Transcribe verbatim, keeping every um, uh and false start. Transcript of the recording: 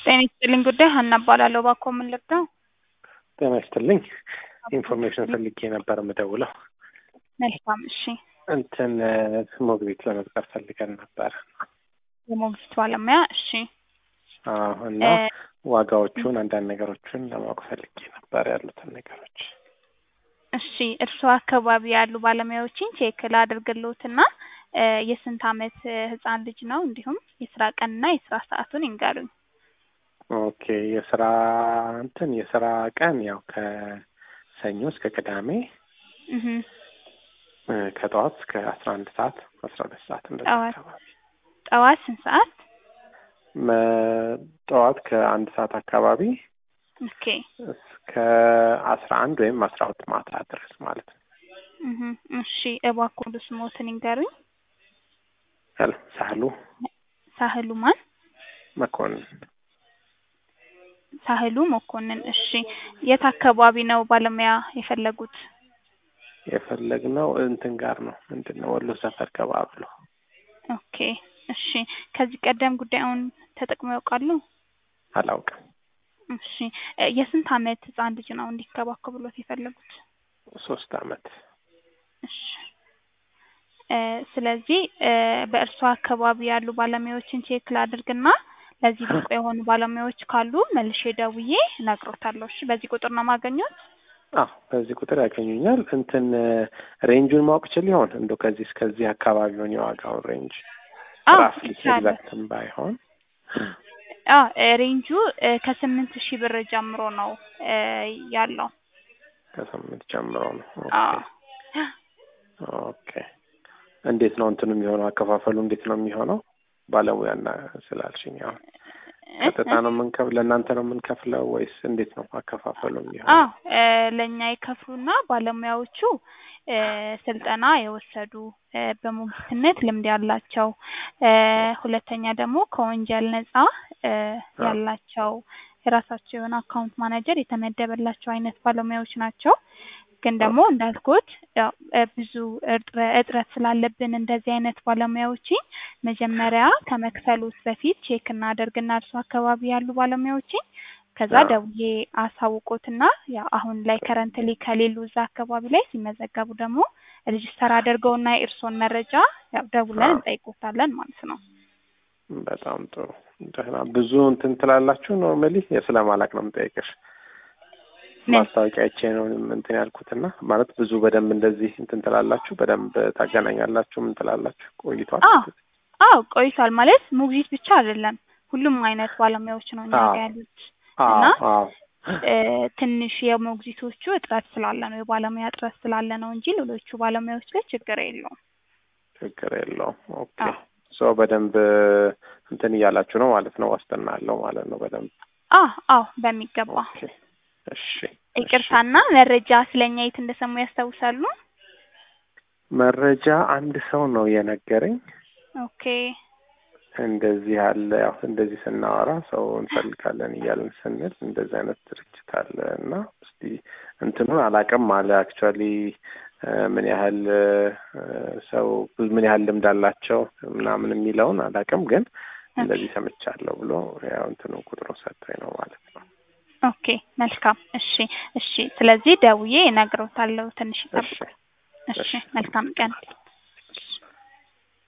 ጤና ይስጥልኝ ጉዳይ ሀና እባላለሁ። እባክዎ ምን ልርዳው? ጤና ይስጥልኝ። ኢንፎርሜሽን ፈልጌ ነበር የምደውለው። መልካም እሺ። እንትን ሞግዚት ለመቅጠር ፈልገን ነበር። የሞግዚት ባለሙያ እሺ። አዎ እና ዋጋዎቹን አንዳንድ ነገሮችን ለማወቅ ፈልጌ ነበር ያሉትን ነገሮች። እሺ እርስዎ አካባቢ ያሉ ባለሙያዎችን ቼክ ላድርግልዎትና የስንት አመት ህፃን ልጅ ነው እንዲሁም የስራ ቀንና የስራ ሰዓቱን ይንገሩኝ። ኦኬ የስራ እንትን የስራ ቀን ያው ከሰኞ እስከ ቅዳሜ እህ ከጠዋት እስከ አስራ አንድ ሰዓት አስራ ሁለት ሰዓት እንደዛ አካባቢ። ጠዋት ስንት ሰዓት? ጠዋት ከአንድ ሰዓት አካባቢ ኦኬ እስከ አስራ አንድ ወይም አስራ ሁለት ማታ ድረስ ማለት ነው። እህ እሺ እባክዎ ስሞትን ይንገሩኝ። ሄሎ ሳህሉ ሳህሉ ማን? መኮንን ሳህሉ መኮንን። እሺ የት አካባቢ ነው ባለሙያ የፈለጉት? የፈለግነው እንትን ጋር ነው ምንድነው ወሎ ሰፈር ከባብሎ። ኦኬ እሺ ከዚህ ቀደም ጉዳዩን ተጠቅመው ያውቃሉ? አላውቅም። እሺ የስንት አመት ህፃን ልጅ ነው እንዲከባከቡለት የፈለጉት? ሶስት አመት። እሺ ስለዚህ በእርሷ አካባቢ ያሉ ባለሙያዎችን ቼክ ላድርግና ለዚህ ብቁ የሆኑ ባለሙያዎች ካሉ መልሼ ደውዬ እነግሮታለሁ። እሺ በዚህ ቁጥር ነው ማገኘት? አዎ በዚህ ቁጥር ያገኙኛል። እንትን ሬንጁን ማወቅ ይችል ይሆን እንደው ከዚህ እስከዚህ አካባቢውን የዋጋውን ሬንጅ? ራፍሊ ኤግዛክትም ባይሆን አዎ ሬንጁ ከስምንት ሺህ ብር ጀምሮ ነው ያለው። ከስምንት ጀምሮ ነው። አዎ ኦኬ እንዴት ነው እንትኑ የሚሆነው? አከፋፈሉ እንዴት ነው የሚሆነው? ባለሙያና ስላልሽኝ አሁን ቀጥታ ነው የምንከፍለው ለእናንተ ነው የምንከፍለው ወይስ እንዴት ነው አከፋፈሉ የሚሆነው? አዎ ለኛ ይከፍሉና ባለሙያዎቹ ስልጠና የወሰዱ በሞግዚትነት ልምድ ያላቸው ሁለተኛ ደግሞ ከወንጀል ነፃ ያላቸው የራሳቸው የሆነ አካውንት ማናጀር የተመደበላቸው አይነት ባለሙያዎች ናቸው። ግን ደግሞ እንዳልኩት ያው ብዙ እጥረት ስላለብን እንደዚህ አይነት ባለሙያዎችን መጀመሪያ ከመክፈሉት በፊት ቼክ እናደርግና እርሱ አካባቢ ያሉ ባለሙያዎችን ከዛ ደውዬ አሳውቆትና ያው አሁን ላይ ከረንትሊ ከሌሉ እዛ አካባቢ ላይ ሲመዘገቡ ደግሞ ሬጂስተር አድርገውና የእርሶን መረጃ ያው ደውለን እንጠይቆታለን ማለት ነው። በጣም ጥሩ። ደህና ብዙ እንትን ትላላችሁ ኖርማሊ የስለማላክ ነው የምጠይቅሽ። ማስታወቂያቼ ነው እንትን ያልኩትና ማለት ብዙ በደንብ እንደዚህ እንትን ትላላችሁ በደንብ ታገናኛላችሁ ምን ትላላችሁ? ቆይቷል? አዎ አዎ ቆይቷል ማለት ሞግዚት ብቻ አይደለም ሁሉም አይነት ባለሙያዎች ነው እኛ ጋር ያሉት። እና ትንሽ የሞግዚቶቹ እጥረት ስላለ ነው የባለሙያ እጥረት ስላለ ነው እንጂ ሌሎቹ ባለሙያዎች ላይ ችግር የለውም። ችግር የለውም። ኦኬ ሶ በደንብ እንትን እያላችሁ ነው ማለት ነው ዋስትና አለው ማለት ነው በደንብ? አዎ አዎ በሚገባ። ኦኬ እሺ ይቅርታና መረጃ ስለኛ የት እንደሰሙ ያስታውሳሉ? መረጃ አንድ ሰው ነው የነገረኝ። ኦኬ እንደዚህ አለ ያው እንደዚህ ስናወራ ሰው እንፈልጋለን እያልን ስንል እንደዚህ አይነት ድርጅት አለ እና እስቲ እንትኑን አላውቅም አለ አክቹአሊ ምን ያህል ሰው ምን ያህል ልምድ አላቸው ምናምን የሚለውን አላውቅም ግን እንደዚህ ሰምቻለሁ ብሎ ያው እንትኑ ቁጥሩን ሰጥቶኝ ነው ማለት ነው። ኦኬ መልካም እሺ እሺ ስለዚህ ደውዬ እነግሮታለሁ ትንሽ ይጠብቁ። እሺ መልካም ቀን።